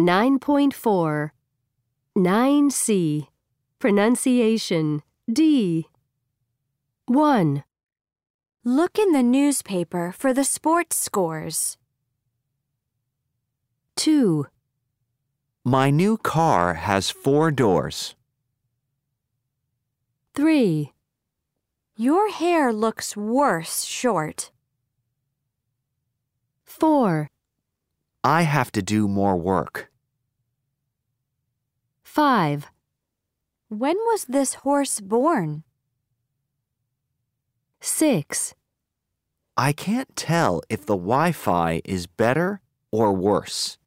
9.4 9C Pronunciation D 1. Look in the newspaper for the sports scores. 2. My new car has 4 doors. 3. Your hair looks worse short. 4. I have to do more work. 5. When was this horse born? 6. I can't tell if the Wi-Fi is better or worse.